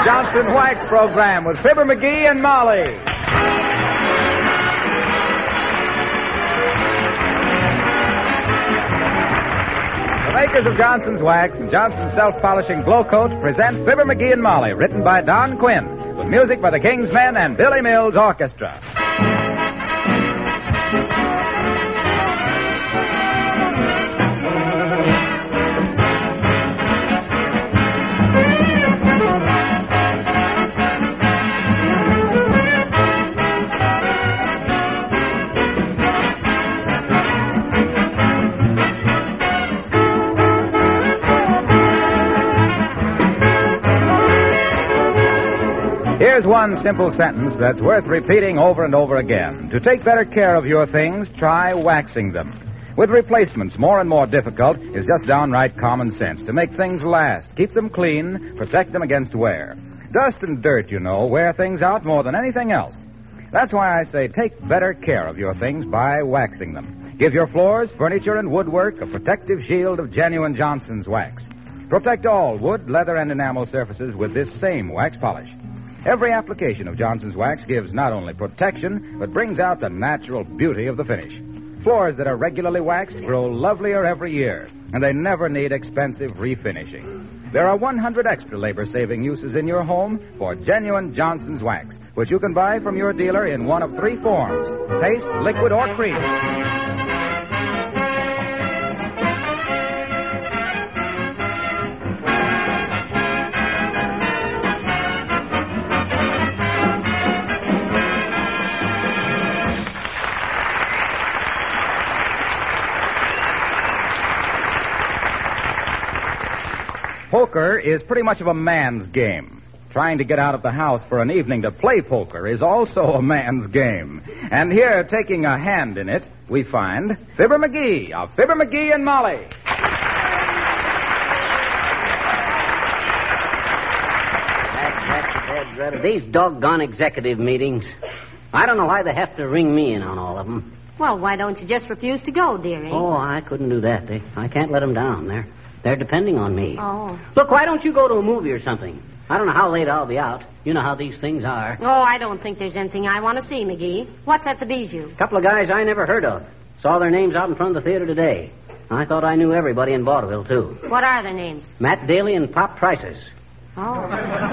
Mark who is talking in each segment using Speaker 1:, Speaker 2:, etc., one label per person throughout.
Speaker 1: Johnson's Wax program with Fibber McGee and Molly. The makers of Johnson's Wax and Johnson's Self-Polishing Glow Coat present Fibber McGee and Molly, written by Don Quinn, with music by the King's Men and Billy Mills Orchestra. Here's one simple sentence that's worth repeating over and over again. To take better care of your things, try waxing them. With replacements more and more difficult is just downright common sense to make things last. Keep them clean, protect them against wear. Dust and dirt, wear things out more than anything else. That's why I say take better care of your things by waxing them. Give your floors, furniture, and woodwork a protective shield of genuine Johnson's Wax. Protect all wood, leather, and enamel surfaces with this same wax polish. Every application of Johnson's Wax gives not only protection, but brings out the natural beauty of the finish. Floors that are regularly waxed grow lovelier every year, and they never need expensive refinishing. There are 100 extra labor-saving uses in your home for genuine Johnson's Wax, which you can buy from your dealer in one of three forms: paste, liquid, or cream. Poker is pretty much of a man's game. Trying to get out of the house for an evening to play poker is also a man's game. And here, taking a hand in it, we find Fibber McGee of Fibber McGee and Molly.
Speaker 2: These doggone executive meetings. I don't know why they have to ring me in on all of them.
Speaker 3: Well, why don't you just refuse to go, dearie?
Speaker 2: Oh, I couldn't do that. I can't let them down. They're depending on me.
Speaker 3: Oh.
Speaker 2: Look, why don't you go to a movie or something? I don't know how late I'll be out. You know how these things are.
Speaker 3: Oh, I don't think there's anything I want to see, McGee. What's at the Bijou?
Speaker 2: A couple of guys I never heard of. Saw their names out in front of the theater today. I thought I knew everybody in vaudeville, too.
Speaker 3: What are their names?
Speaker 2: Matt Daly and Pop Prices.
Speaker 3: Oh.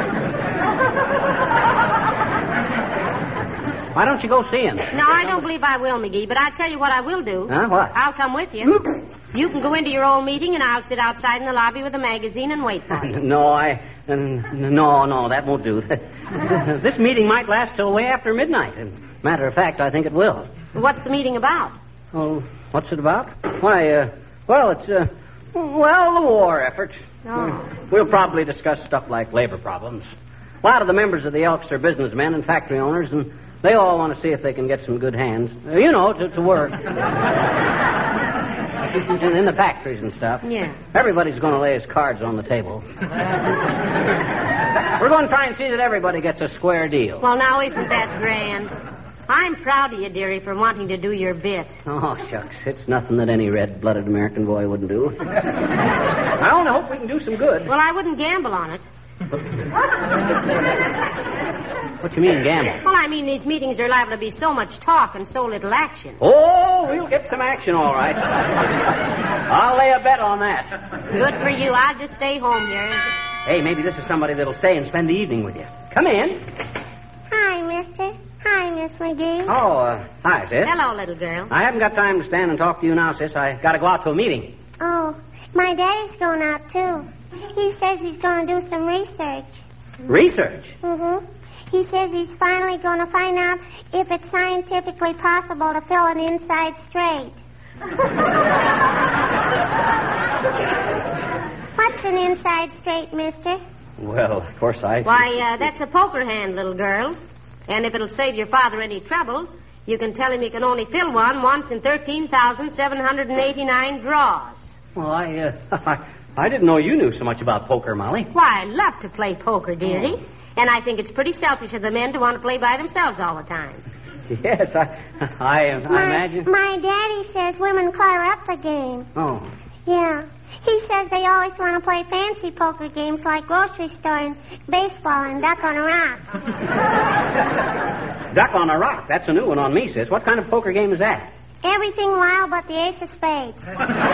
Speaker 2: Why don't you go see him?
Speaker 3: No, I don't believe I will, McGee, but I'll tell you what I will do.
Speaker 2: Huh? What?
Speaker 3: I'll come with you. You can go into your old meeting, and I'll sit outside in the lobby with a magazine and wait for you.
Speaker 2: No, that won't do. This meeting might last till way after midnight. And matter of fact, I think it will.
Speaker 3: What's the meeting about?
Speaker 2: Oh, what's it about? Why, it's the war effort.
Speaker 3: Oh.
Speaker 2: We'll probably discuss stuff like labor problems. A lot of the members of the Elks are businessmen and factory owners, and they all want to see if they can get some good hands, to work. In the factories and stuff.
Speaker 3: Yeah.
Speaker 2: Everybody's going to lay his cards on the table. We're going to try and see that everybody gets a square deal.
Speaker 3: Well, now, isn't that grand? I'm proud of you, dearie, for wanting to do your bit.
Speaker 2: Oh, shucks. It's nothing that any red-blooded American boy wouldn't do. I only hope we can do some good.
Speaker 3: Well, I wouldn't gamble on it.
Speaker 2: What you mean, gamble?
Speaker 3: Well, I mean, these meetings are liable to be so much talk and so little action.
Speaker 2: Oh, we'll get some action, all right. I'll lay a bet on that.
Speaker 3: Good for you. I'll just stay home here.
Speaker 2: Hey, maybe this is somebody that'll stay and spend the evening with you. Come in.
Speaker 4: Hi, mister. Hi, Miss McGee.
Speaker 2: Oh, hi, sis.
Speaker 3: Hello, little girl.
Speaker 2: I haven't got time to stand and talk to you now, sis. I got to go out to a meeting.
Speaker 4: Oh, my daddy's going out, too. He says he's going to do some research.
Speaker 2: Research?
Speaker 4: Mm-hmm. He says he's finally going to find out if it's scientifically possible to fill an inside straight. What's an inside straight, mister?
Speaker 2: Well, of course
Speaker 3: Why, that's a poker hand, little girl. And if it'll save your father any trouble, you can tell him he can only fill one once in 13,789 draws.
Speaker 2: Well, I didn't know you knew so much about poker, Molly.
Speaker 3: Why, I love to play poker, dearie. And I think it's pretty selfish of the men to want to play by themselves all the time.
Speaker 2: Yes, I imagine.
Speaker 4: My daddy says women clutter up the game.
Speaker 2: Oh.
Speaker 4: Yeah. He says they always want to play fancy poker games like grocery store and baseball and duck on a rock.
Speaker 2: Duck on a rock. That's a new one on me, sis. What kind of poker game is that?
Speaker 4: Everything wild but the ace of spades.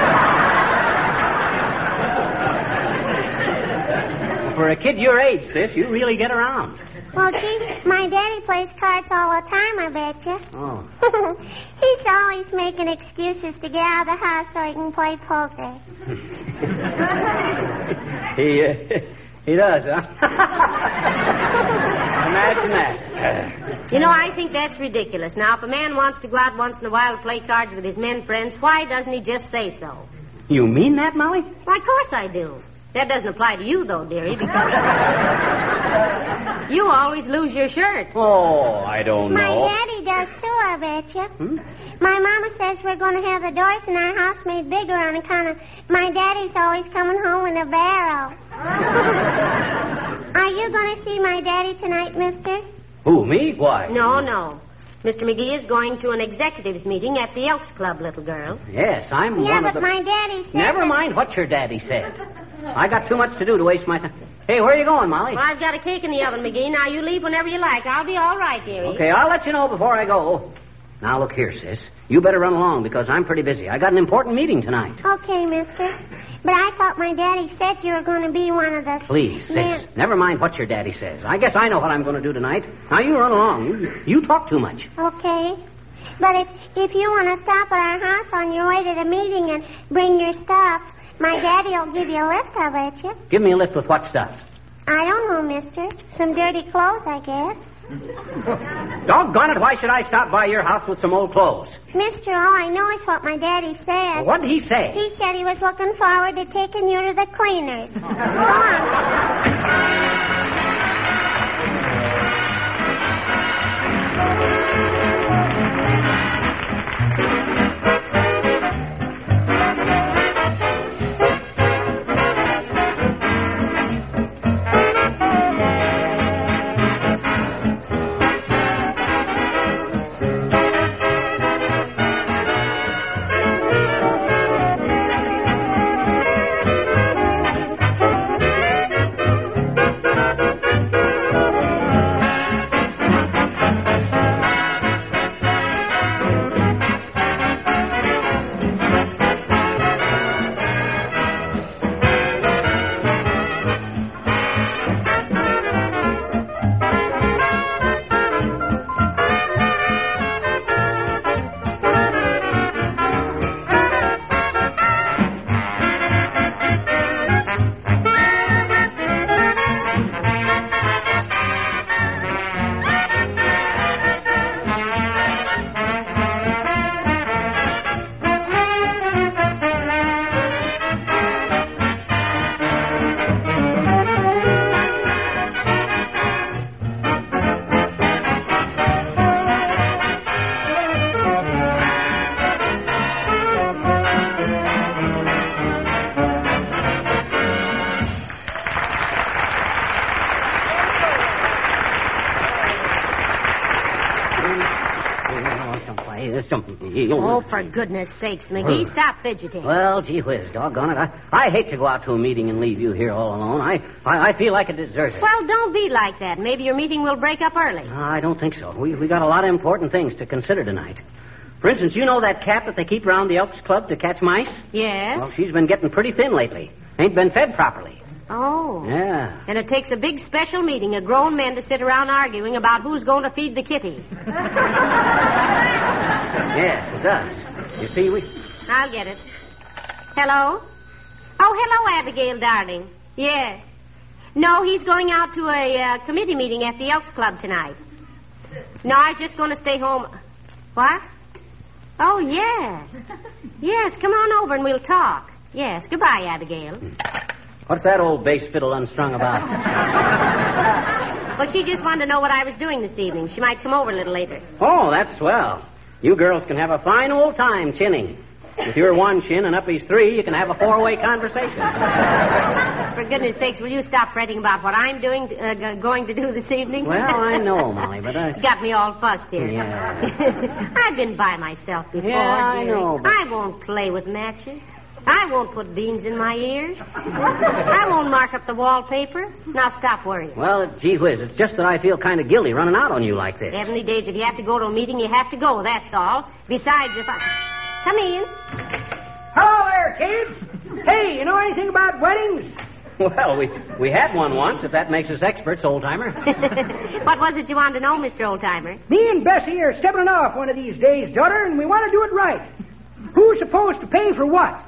Speaker 2: For a kid your age, sis, you really get around.
Speaker 4: Well, gee, my daddy plays cards all the time, I betcha.
Speaker 2: Oh.
Speaker 4: He's always making excuses to get out of the house so he can play poker.
Speaker 2: He does, huh? Imagine that.
Speaker 3: You know, I think that's ridiculous. Now, if a man wants to go out once in a while to play cards with his men friends, why doesn't he just say so?
Speaker 2: You mean that, Molly?
Speaker 3: Why, of course I do. That doesn't apply to you, though, dearie, because you always lose your shirt.
Speaker 2: Oh, I don't know.
Speaker 4: My daddy does, too, I betcha. My mama says we're going to have the doors in our house made bigger on account of my daddy's always coming home in a barrel. Are you going to see my daddy tonight, mister?
Speaker 2: Who, me? Why?
Speaker 3: No. Mr. McGee is going to an executives meeting at the Elks Club, little girl.
Speaker 2: Yes, I'm one of the...
Speaker 4: Yeah, but my daddy said...
Speaker 2: Never mind what your daddy said. I got too much to do to waste my time. Hey, where are you going, Molly?
Speaker 3: Well, I've got a cake in the oven, McGee. Now, you leave whenever you like. I'll be all right, dearie.
Speaker 2: Okay, I'll let you know before I go. Now, look here, sis. You better run along because I'm pretty busy. I got an important meeting tonight.
Speaker 4: Okay, mister. But I thought my daddy said you were going to be one of the...
Speaker 2: Please, sis. Never mind what your daddy says. I guess I know what I'm going to do tonight. Now, you run along. You talk too much.
Speaker 4: Okay. But if you want to stop at our house on your way to the meeting and bring your stuff, my daddy will give you a lift, I bet you.
Speaker 2: Give me a lift with what stuff?
Speaker 4: I don't know, mister. Some dirty clothes, I guess.
Speaker 2: Doggone it, why should I stop by your house with some old clothes?
Speaker 4: Mister, all I know is what my daddy said.
Speaker 2: Well, what did he say?
Speaker 4: He said he was looking forward to taking you to the cleaners. Go on.
Speaker 3: Oh, for goodness sakes, McGee, stop fidgeting.
Speaker 2: Well, gee whiz, doggone it. I hate to go out to a meeting and leave you here all alone. I feel like a deserter.
Speaker 3: Well, don't be like that. Maybe your meeting will break up early.
Speaker 2: I don't think so. We got a lot of important things to consider tonight. For instance, you know that cat that they keep around the Elks Club to catch mice?
Speaker 3: Yes.
Speaker 2: Well, she's been getting pretty thin lately. Ain't been fed properly.
Speaker 3: Oh.
Speaker 2: Yeah.
Speaker 3: And it takes a big special meeting of grown men to sit around arguing about who's going to feed the kitty.
Speaker 2: Yes, it does. You see,
Speaker 3: I'll get it. Hello? Oh, hello, Abigail, darling. Yes. No, he's going out to a committee meeting at the Elks Club tonight. No, I'm just going to stay home. What? Oh, yes. Yes, come on over and we'll talk. Yes, goodbye, Abigail.
Speaker 2: What's that old bass fiddle unstrung about?
Speaker 3: Well, she just wanted to know what I was doing this evening. She might come over a little later.
Speaker 2: Oh, that's swell. You girls can have a fine old time chinning. With your one chin and Uppy's three, you can have a four-way conversation.
Speaker 3: For goodness sakes, will you stop fretting about what I'm doing, going to do this evening?
Speaker 2: Well, I know, Molly, but
Speaker 3: Got me all fussed here.
Speaker 2: Yeah.
Speaker 3: I've been by myself before,
Speaker 2: Yeah, I
Speaker 3: dearie.
Speaker 2: know, but...
Speaker 3: I won't play with matches. I won't put beans in my ears. I won't mark up the wallpaper. Now stop worrying.
Speaker 2: Well, gee whiz, it's just that I feel kind of guilty running out on you like this.
Speaker 3: Heavenly days, if you have to go to a meeting, you have to go, that's all. Besides, if I... Come in.
Speaker 5: Hello there, kids. Hey, you know anything about weddings?
Speaker 2: Well, we had one once, if that makes us experts, old-timer.
Speaker 3: What was it you wanted to know, Mr. Old-Timer?
Speaker 5: Me and Bessie are stepping off one of these days, daughter, and we want to do it right. Who's supposed to pay for what?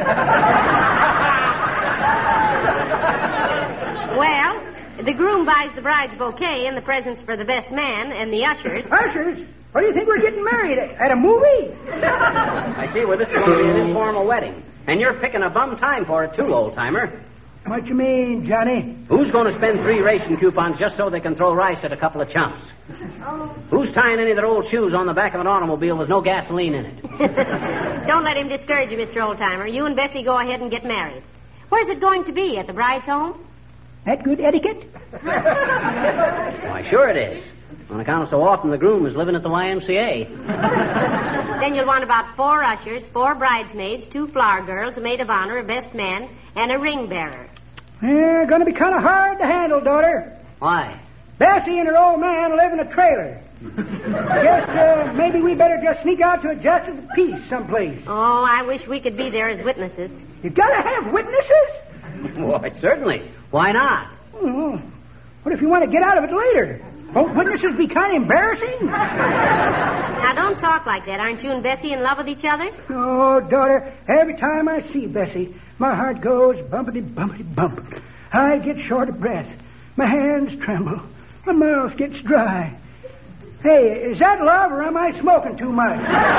Speaker 3: Well, the groom buys the bride's bouquet and the presents for the best man and the ushers.
Speaker 5: Ushers? What do you think we're getting married at a movie?
Speaker 2: I see. Well, this is going to be an informal wedding. And you're picking a bum time for it, too, old-timer.
Speaker 5: What you mean, Johnny?
Speaker 2: Who's going to spend 3 ration coupons just so they can throw rice at a couple of chumps? Who's tying any of their old shoes on the back of an automobile with no gasoline in it?
Speaker 3: Don't let him discourage you, Mr. Old-Timer. You and Bessie go ahead and get married. Where's it going to be? At the bride's home?
Speaker 5: That good etiquette?
Speaker 2: Why, sure it is. On account of so often the groom is living at the YMCA.
Speaker 3: Then you'll want about 4 ushers, 4 bridesmaids, 2 flower girls, a maid of honor, a best man, and a ring bearer.
Speaker 5: Yeah, gonna be kind of hard to handle, daughter.
Speaker 2: Why?
Speaker 5: Bessie and her old man live in a trailer. Guess maybe we better just sneak out to a justice of the peace someplace.
Speaker 3: Oh, I wish we could be there as witnesses.
Speaker 5: You gotta have witnesses?
Speaker 2: Why, certainly. Why not?
Speaker 5: Oh, what if you want to get out of it later? Won't witnesses be kind of embarrassing?
Speaker 3: Now, don't talk like that. Aren't you and Bessie in love with each other?
Speaker 5: Oh, daughter, every time I see Bessie, my heart goes bumpity, bumpity, bump. I get short of breath. My hands tremble. My mouth gets dry. Hey, is that love or am I smoking too much?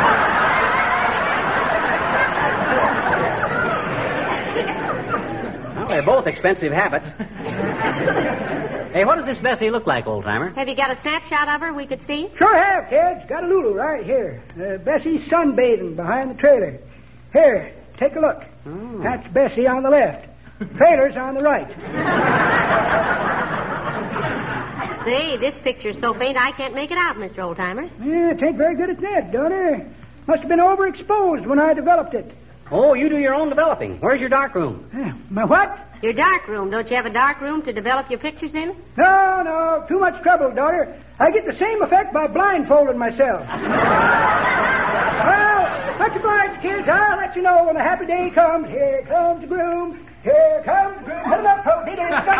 Speaker 2: Well, they're both expensive habits. Hey, what does this Bessie look like, old-timer?
Speaker 3: Have you got a snapshot of her we could see?
Speaker 5: Sure have, kids. Got a Lulu right here. Bessie's sunbathing behind the trailer. Here, take a look.
Speaker 2: Oh.
Speaker 5: That's Bessie on the left. Trailer's on the right.
Speaker 3: Say, this picture's so faint I can't make it out, Mr. Old-Timer.
Speaker 5: Yeah, it ain't very good at that, daughter. Must have been overexposed when I developed it.
Speaker 2: Oh, you do your own developing. Where's your dark room?
Speaker 5: My what?
Speaker 3: Your dark room. Don't you have a dark room to develop your pictures in?
Speaker 5: No. Too much trouble, daughter. I get the same effect by blindfolding myself. Well, much obliged, kids. I'll let you know when the happy day comes. Here comes the groom. Here comes the groom. Put him up, folks.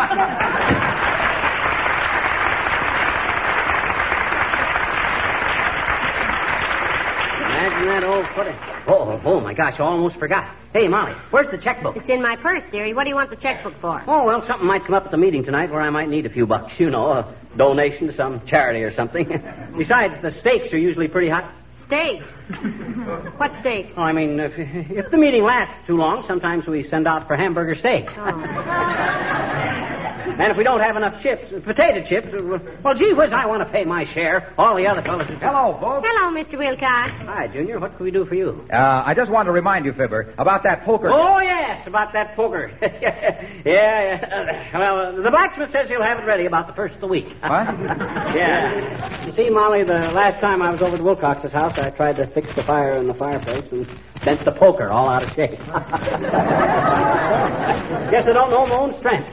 Speaker 2: Imagine that old footy. Oh, my gosh, I almost forgot. Hey, Molly, where's the checkbook?
Speaker 3: It's in my purse, dearie. What do you want the checkbook for?
Speaker 2: Oh, well, something might come up at the meeting tonight where I might need a few bucks. You know, a donation to some charity or something. Besides, the stakes are usually pretty high.
Speaker 3: Steaks? What steaks?
Speaker 2: Oh, I mean, if the meeting lasts too long, sometimes we send out for hamburger steaks.
Speaker 3: Oh.
Speaker 2: And if we don't have enough potato chips, well, gee whiz, I want to pay my share. All the other fellas...
Speaker 1: Hello, folks.
Speaker 3: Hello, Mr. Wilcox.
Speaker 2: Hi, Junior. What can we do for you?
Speaker 1: I just wanted to remind you, Fibber, about that poker.
Speaker 2: Oh, yes, about that poker. Yeah. Well, the blacksmith says he'll have it ready about the first of the week.
Speaker 1: What?
Speaker 2: Yeah. You see, Molly, the last time I was over to Wilcox's house, I tried to fix the fire in the fireplace and bent the poker all out of shape. Guess I don't know my own strength.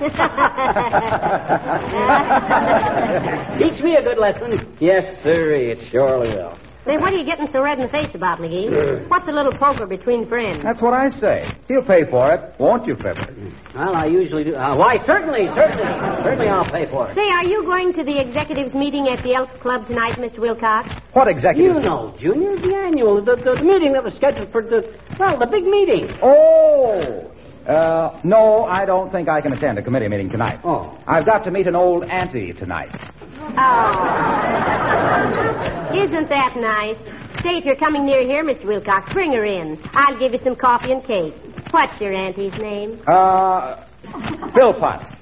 Speaker 2: Teach me a good lesson. Yes, sir, it surely will.
Speaker 3: Say, what are you getting so red in the face about, McGee? What's a little poker between friends?
Speaker 1: That's what I say. He'll pay for it, won't you, Fibber?
Speaker 2: Well, I usually do. Why, certainly. Certainly I'll pay for it.
Speaker 3: Say, are you going to the executives' meeting at the Elks Club tonight, Mr. Wilcox?
Speaker 1: What executive?
Speaker 2: You know, Junior, the annual, the meeting that was scheduled for the big meeting.
Speaker 1: Oh! No, I don't think I can attend a committee meeting tonight.
Speaker 2: Oh.
Speaker 1: I've got to meet an old auntie tonight.
Speaker 3: Oh. Isn't that nice? Say, if you're coming near here, Mr. Wilcox, bring her in. I'll give you some coffee and cake. What's your auntie's name?
Speaker 1: Philpott.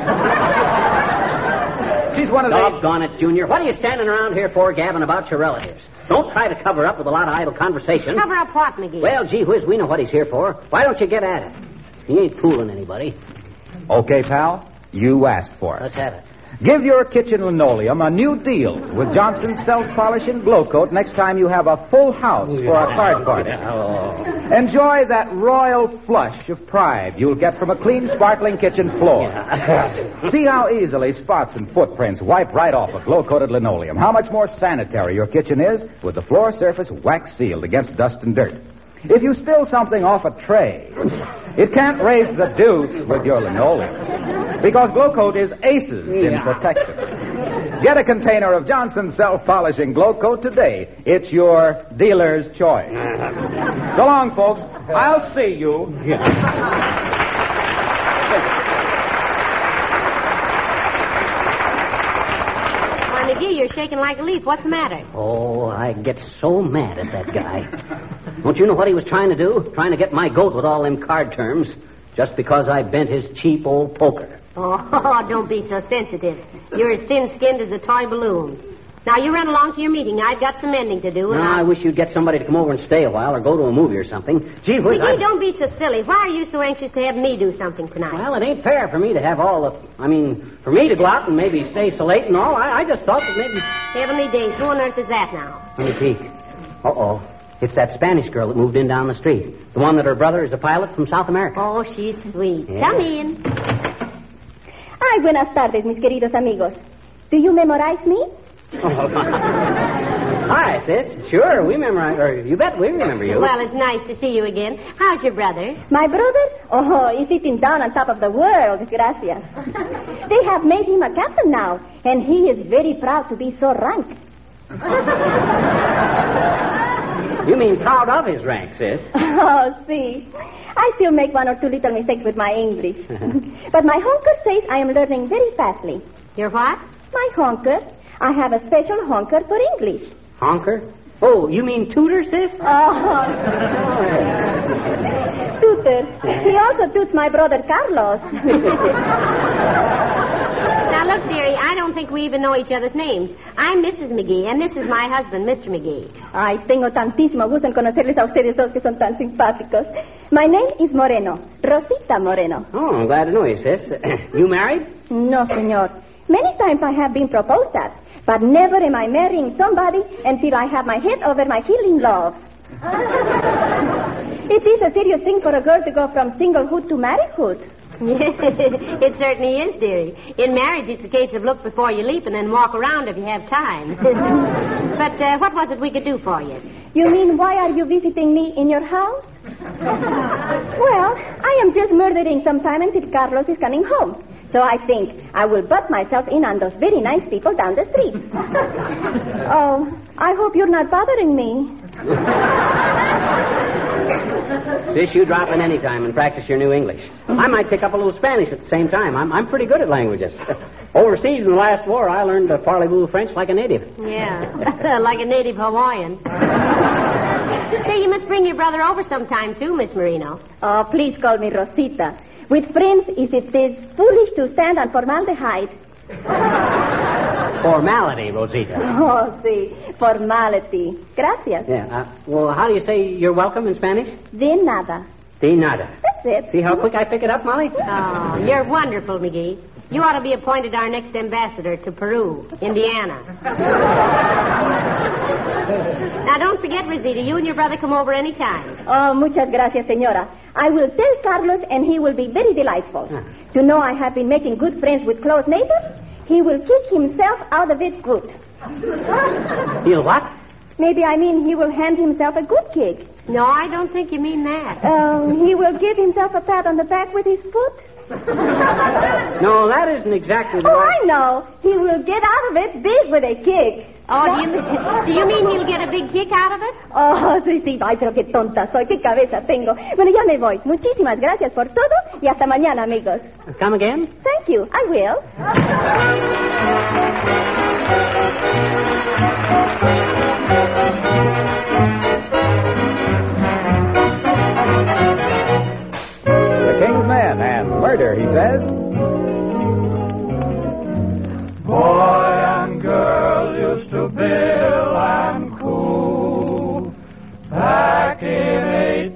Speaker 1: She's one of the...
Speaker 2: Doggone it, Junior. What are you standing around here for, gabbing about your relatives? Don't try to cover up with a lot of idle conversation.
Speaker 3: Cover up what, McGee?
Speaker 2: Well, gee whiz, we know what he's here for. Why don't you get at it? He ain't fooling anybody.
Speaker 1: Okay, pal. You asked for it.
Speaker 2: Let's have it.
Speaker 1: Give your kitchen linoleum a new deal with Johnson's self-polish and glow coat next time you have a full house for a card party.
Speaker 2: Oh.
Speaker 1: Enjoy that royal flush of pride you'll get from a clean, sparkling kitchen floor. See how easily spots and footprints wipe right off a glow-coated linoleum. How much more sanitary your kitchen is with the floor surface wax-sealed against dust and dirt. If you spill something off a tray, it can't raise the deuce with your linoleum because Glow-Coat is aces in protection. Get a container of Johnson's self-polishing Glow-Coat today. It's your dealer's choice. So long, folks. I'll see you.
Speaker 3: Why, McGee, you're shaking like a leaf. What's the matter?
Speaker 2: Oh, I get so mad at that guy. Don't you know what he was trying to do? Trying to get my goat with all them card terms just because I bent his cheap old poker.
Speaker 3: Oh, don't be so sensitive. You're as thin-skinned as a toy balloon. Now, you run along to your meeting. I've got some mending to do.
Speaker 2: I wish you'd get somebody to come over and stay a while or go to a movie or something. Gee whiz,
Speaker 3: McGee, don't be so silly. Why are you so anxious to have me do something tonight?
Speaker 2: Well, it ain't fair for me to have all the... for me to go out and maybe stay so late and all. I just thought that maybe...
Speaker 3: Heavenly days. Who on earth is that now?
Speaker 2: Let me peek. Uh-oh. It's that Spanish girl that moved in down the street. The one that her brother is a pilot from South America.
Speaker 3: Oh, she's sweet.
Speaker 2: Yeah.
Speaker 3: Come in.
Speaker 6: Ay, buenas tardes, mis queridos amigos. Do you memorize me?
Speaker 2: Hi, sis. Sure, we memorize... Or you bet we remember you.
Speaker 3: Well, it's nice to see you again. How's your brother?
Speaker 6: My brother? Oh, he's sitting down on top of the world, gracias. They have made him a captain now, and he is very proud to be so rank.
Speaker 2: You mean proud of his rank, sis?
Speaker 6: Oh, see. I still make one or two little mistakes with my English. But my honker says I am learning very fastly.
Speaker 3: Your what?
Speaker 6: My honker. I have a special honker for English.
Speaker 2: Honker? Oh, you mean tutor, sis?
Speaker 6: Oh. Tutor. He also tuts my brother Carlos.
Speaker 3: Now, look, dearie, I don't think we even know each other's names. I'm Mrs. McGee, and this is my husband, Mr. McGee.
Speaker 6: Ay, tengo tantísimo gusto en conocerles a ustedes dos que son tan simpáticos. My name is Moreno, Rosita Moreno.
Speaker 2: Oh, I'm glad to know you, sis. You married?
Speaker 6: No, senor. Many times I have been proposed at, but never am I marrying somebody until I have my head over my heel in love. It is a serious thing for a girl to go from singlehood to marriedhood.
Speaker 3: It certainly is, dearie. In marriage, it's a case of look before you leap and then walk around if you have time. But what was it we could do for you?
Speaker 6: You mean, why are you visiting me in your house? Well, I am just murdering some time until Carlos is coming home. So I think I will butt myself in on those very nice people down the street. Oh, I hope you're not bothering me.
Speaker 2: Sis, you drop in any time and practice your new English. I might pick up a little Spanish at the same time. I'm pretty good at languages. Overseas in the last war, I learned to parlez-vous French like a native.
Speaker 3: Yeah, like a native Hawaiian. Say, you must bring your brother over sometime, too, Miss Marino.
Speaker 6: Oh, please call me Rosita. With friends, it is foolish to stand on formaldehyde.
Speaker 2: Formality, Rosita.
Speaker 6: Oh, sí, formality. Gracias.
Speaker 2: Yeah, well, how do you say you're welcome in Spanish?
Speaker 6: De nada.
Speaker 2: De nada.
Speaker 6: That's it.
Speaker 2: See how quick I pick it up, Molly?
Speaker 3: Oh, you're wonderful, McGee. You ought to be appointed our next ambassador to Peru, Indiana. Now, don't forget, Rosita, you and your brother come over any time.
Speaker 6: Oh, muchas gracias, señora. I will tell Carlos, and he will be very delightful. To know I have been making good friends with close neighbors, he will kick himself out of it good.
Speaker 2: He'll what?
Speaker 6: Maybe I mean he will hand himself a good kick.
Speaker 3: No, I don't think you mean that.
Speaker 6: He will give himself a pat on the back with his foot.
Speaker 2: No, that isn't exactly the
Speaker 6: Oh,
Speaker 2: right...
Speaker 6: I know. He will get out of it big with a kick.
Speaker 3: Oh, do you mean he'll get a big kick out of it?
Speaker 6: Oh, sí. Ay, pero qué tonta soy. Qué cabeza tengo. Bueno, ya me voy. Muchísimas gracias por todo y hasta mañana, amigos.
Speaker 2: Come again?
Speaker 6: Thank you. I will.
Speaker 1: The King's Men and murder, he says.
Speaker 7: Boy and girl used to bill and coo back in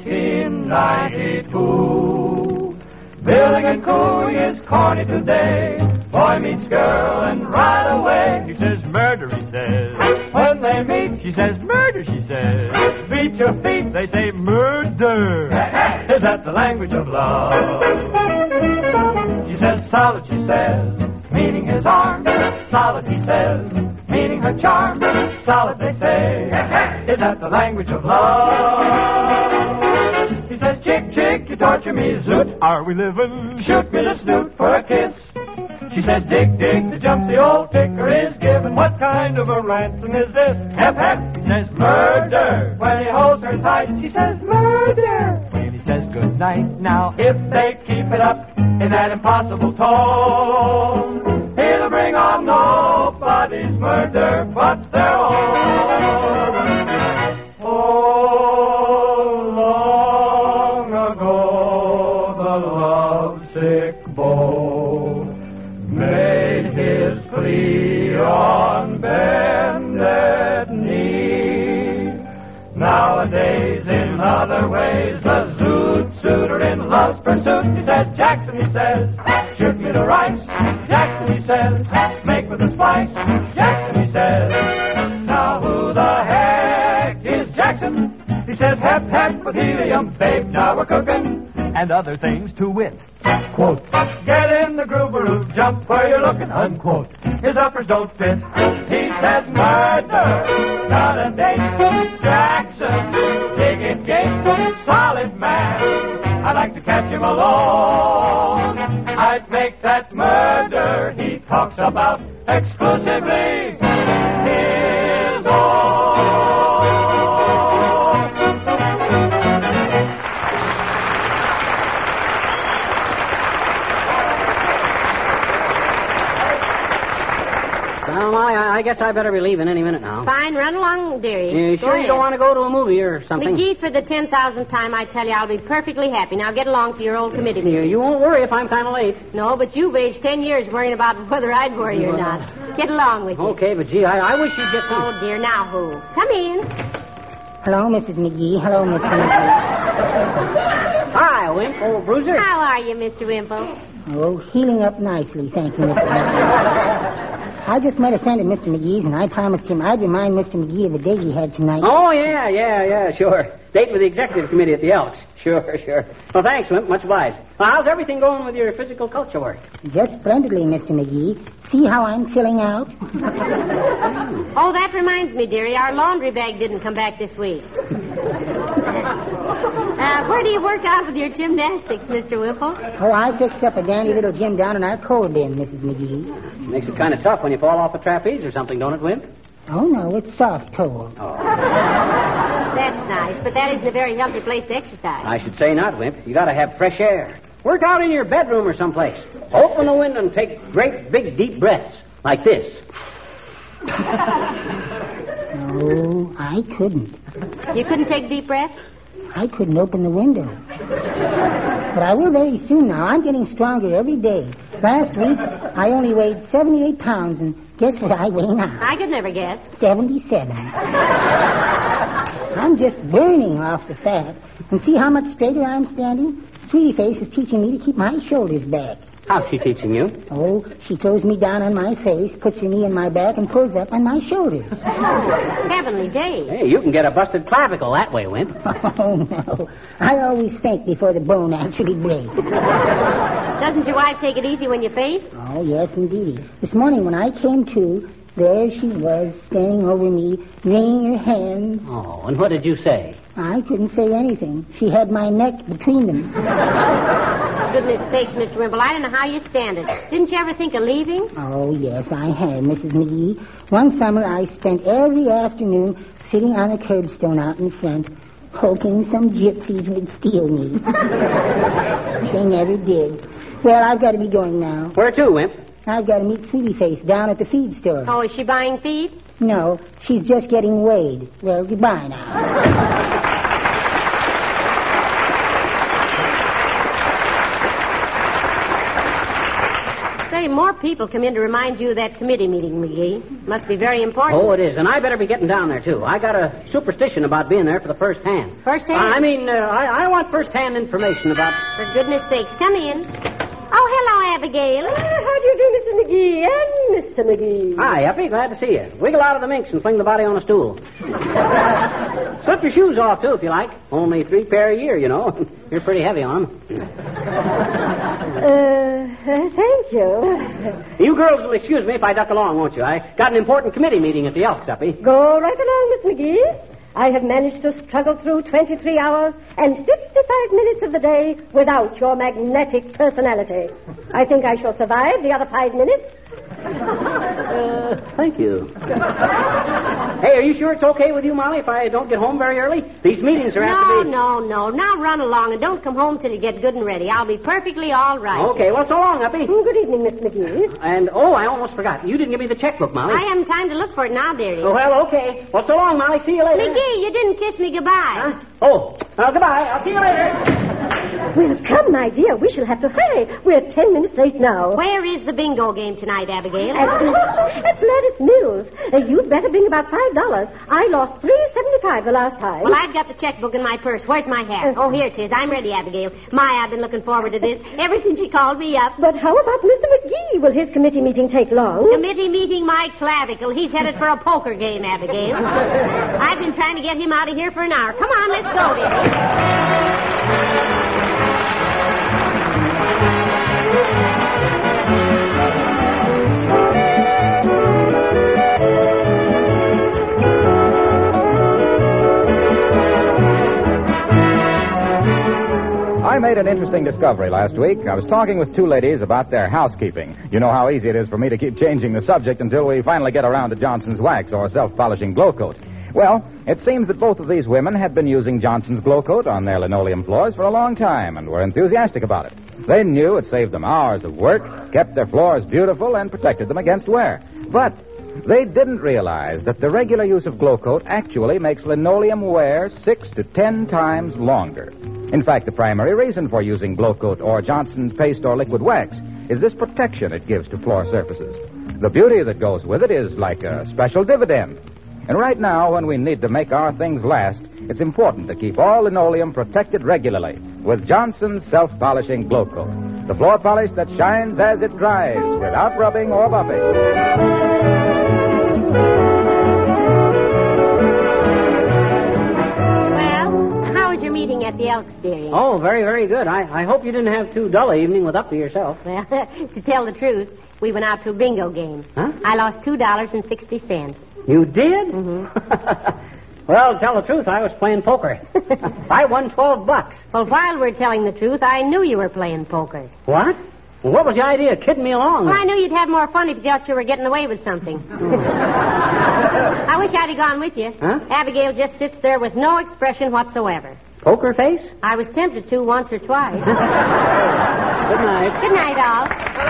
Speaker 7: 1892. Billing and cooing is corny today. Boy meets girl and right away
Speaker 8: He says murder, he says.
Speaker 7: when they meet,
Speaker 8: She says murder, she says.
Speaker 7: beat your feet.
Speaker 8: They say murder.
Speaker 7: Is that the language of love? She says, solid, she says, meaning his arm. Solid, he says, meaning her charm. Solid, they say, is that the language of love? He says, chick, chick, you torture me, zoot. Are we living? Shoot me the snoot for a kiss. She says, dig, dig, the jumps the old ticker is giving. What kind of a ransom is this? Hep, hep. He says, murder. When he holds her tight, she says, murder. When he says, good night. Now, if they keep it up in that impossible tone, he'll bring on nobody's murder but their own. Oh, long ago, the lovesick beau made his plea on bended knee. Nowadays, in other ways, the zoot suitor in love's pursuit, he says, Jackson, he says, shoot me the rice. Jackson, he says, make with the spice. Jackson, he says, now who the heck is Jackson? He says, hep, hep, with helium, babe, now we're cooking. And other things to wit. Quote, get in the grooveroo, jump where you're looking, unquote. His uppers don't fit. He says, murder, not a date. Jackson, dig it, gate, solid man. I'd like to catch him alone. I'd make that murder he talks about exclusively his own.
Speaker 2: Well, I guess I better be leaving any minute now.
Speaker 3: Fine, run along, dearie.
Speaker 2: You sure you don't want to go to a movie or something?
Speaker 3: McGee, for the 10,000th time, I tell you, I'll be perfectly happy. Now get along to your old committee meeting.
Speaker 2: You won't worry if I'm kind of late.
Speaker 3: No, but you've aged 10 years worrying about whether I'd worry or not. Get along with you.
Speaker 2: Okay, but gee, I wish you'd get some...
Speaker 3: Oh, dear, now who? Come in.
Speaker 9: Hello, Mrs. McGee. Hello, Mr. McGee.
Speaker 2: Hi, Wimp, old bruiser.
Speaker 3: How are you, Mr. Wimple?
Speaker 9: Oh, healing up nicely, thank you, Mr. McGee. I just met a friend of Mr. McGee's, and I promised him I'd remind Mr. McGee of a date he had tonight.
Speaker 2: Oh, yeah, sure. Date with the executive committee at the Elks. Sure. Well, thanks, Wimp. Much obliged. Well, how's everything going with your physical culture work?
Speaker 9: Just splendidly, Mr. McGee. See how I'm filling out?
Speaker 3: Oh, that reminds me, dearie. Our laundry bag didn't come back this week. Where do you work out with your gymnastics, Mr. Wimple?
Speaker 9: Oh, I fixed up a dandy little gym down in our coal bin, Mrs. McGee.
Speaker 2: Makes it kind of tough when you fall off a trapeze or something, don't it, Wimp?
Speaker 9: Oh, no, it's soft coal.
Speaker 2: Oh.
Speaker 3: That's nice, but that isn't a very healthy place to exercise.
Speaker 2: I should say not, Wimp. You got to have fresh air. Work out in your bedroom or someplace. Open the window and take great, big, deep breaths like this.
Speaker 9: No, I couldn't.
Speaker 3: You couldn't take deep breaths?
Speaker 9: I couldn't open the window. But I will very soon now. I'm getting stronger every day. Last week, I only weighed 78 pounds, and guess what I weigh now?
Speaker 3: I could never guess.
Speaker 9: 77. I'm just burning off the fat. And see how much straighter I'm standing? Sweetie Face is teaching me to keep my shoulders back.
Speaker 2: How's she teaching you?
Speaker 9: Oh, she throws me down on my face, puts her knee in my back, and pulls up on my shoulders.
Speaker 3: Heavenly days.
Speaker 2: Hey, you can get a busted clavicle that way, Wimp.
Speaker 9: Oh, no. I always think before the bone actually breaks.
Speaker 3: Doesn't your wife take it easy when you faint?
Speaker 9: Oh, yes, indeed. This morning when I came to, there she was, standing over me, wringing her hands.
Speaker 2: Oh, and what did you say?
Speaker 9: I couldn't say anything. She had my neck between them.
Speaker 3: Goodness sakes, Mr. Wimple, I don't know how you stand it. Didn't you ever think of leaving?
Speaker 9: Oh, yes, I had, Mrs. McGee. One summer I spent every afternoon sitting on a curbstone out in front, hoping some gypsies would steal me. They never did. Well, I've got to be going now.
Speaker 2: Where to, Wimp?
Speaker 9: I've got to meet Sweetie Face down at the feed store.
Speaker 3: Oh, is she buying feed?
Speaker 9: No, she's just getting weighed. Well, goodbye now.
Speaker 3: Say, more people come in to remind you of that committee meeting, McGee. Must be very important.
Speaker 2: Oh, it is, and I better be getting down there, too. I got a superstition about being there for the first hand.
Speaker 3: First hand?
Speaker 2: I want first-hand information about...
Speaker 3: For goodness sakes, come in. Oh, hello, Abigail.
Speaker 10: How do you do, Mrs. McGee and Mr. McGee?
Speaker 2: Hi, Uppy. Glad to see you. Wiggle out of the minx and fling the body on a stool. Slip your shoes off, too, if you like. Only 3 pair a year, you know. You're pretty heavy on them.
Speaker 10: Thank you.
Speaker 2: You girls will excuse me if I duck along, won't you? I got an important committee meeting at the Elks, Uppy.
Speaker 10: Go right along, Miss McGee. I have managed to struggle through 23 hours and 55 minutes of the day without your magnetic personality. I think I shall survive the other 5 minutes.
Speaker 2: Thank you. Hey, are you sure it's okay with you, Molly, if I don't get home very early? These meetings are apt to be...
Speaker 3: No. Now run along and don't come home till you get good and ready. I'll be perfectly all right.
Speaker 2: Okay, well, so long, Uppy.
Speaker 10: Good evening, Mr. McGee.
Speaker 2: And, I almost forgot. You didn't give me the checkbook, Molly.
Speaker 3: I haven't time to look for it now, dearie.
Speaker 2: Oh, well, okay. Well, so long, Molly. See you later.
Speaker 3: McGee, you didn't kiss me goodbye.
Speaker 2: Huh? Oh, goodbye. I'll see you later.
Speaker 10: Well, come, my dear. We shall have to hurry. We're 10 minutes late now.
Speaker 3: Where is the bingo game tonight, Abigail?
Speaker 10: At Gladys Mills. You'd better bring about $5. I lost $3.75 the last time.
Speaker 3: Well, I've got the checkbook in my purse. Where's my hat? Oh, here it is. I'm ready, Abigail. I've been looking forward to this ever since you called me up.
Speaker 10: But how about Mr. McGee? Will his committee meeting take long?
Speaker 3: Committee meeting my clavicle. He's headed for a poker game, Abigail. I've been trying to get him out of here for an hour. Come on, let's go, dear.
Speaker 1: I made an interesting discovery last week. I was talking with 2 ladies about their housekeeping. You know how easy it is for me to keep changing the subject until we finally get around to Johnson's Wax or self-polishing glow coat. Well, it seems that both of these women had been using Johnson's glow coat on their linoleum floors for a long time and were enthusiastic about it. They knew it saved them hours of work, kept their floors beautiful, and protected them against wear. But they didn't realize that the regular use of glow coat actually makes linoleum wear 6 to 10 times longer. In fact, the primary reason for using glow coat or Johnson's paste or liquid wax is this protection it gives to floor surfaces. The beauty that goes with it is like a special dividend. And right now, when we need to make our things last, it's important to keep all linoleum protected regularly with Johnson's self-polishing glow coat. The floor polish that shines as it dries without rubbing or buffing.
Speaker 3: At the Elks, dearie.
Speaker 2: Oh, very, very good. I hope you didn't have too dull an evening with Uppy yourself.
Speaker 3: Well, to tell the truth, we went out to a bingo game.
Speaker 2: Huh?
Speaker 3: I lost $2.60.
Speaker 2: You did?
Speaker 3: Mm-hmm.
Speaker 2: Well, tell the truth, I was playing poker. I won $12.
Speaker 3: Well, while we're telling the truth, I knew you were playing poker.
Speaker 2: What? Well, what was the idea of kidding me along?
Speaker 3: Well, I knew you'd have more fun if you thought you were getting away with something. I wish I'd have gone with you.
Speaker 2: Huh?
Speaker 3: Abigail just sits there with no expression whatsoever.
Speaker 2: Poker face?
Speaker 3: I was tempted to once or twice.
Speaker 2: Good night.
Speaker 3: Good night, all.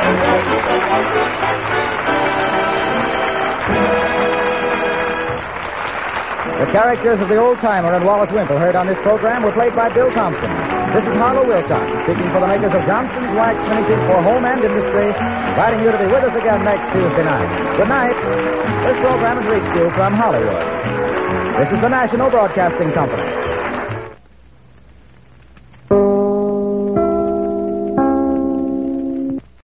Speaker 1: The characters of the old-timer and Wallace Wimple heard on this program were played by Bill Thompson. This is Harlow Wilcox, speaking for the makers of Johnson's Wax Finishing for Home and Industry, inviting you to be with us again next Tuesday night. Good night. This program has reached you from Hollywood. This is the National Broadcasting Company.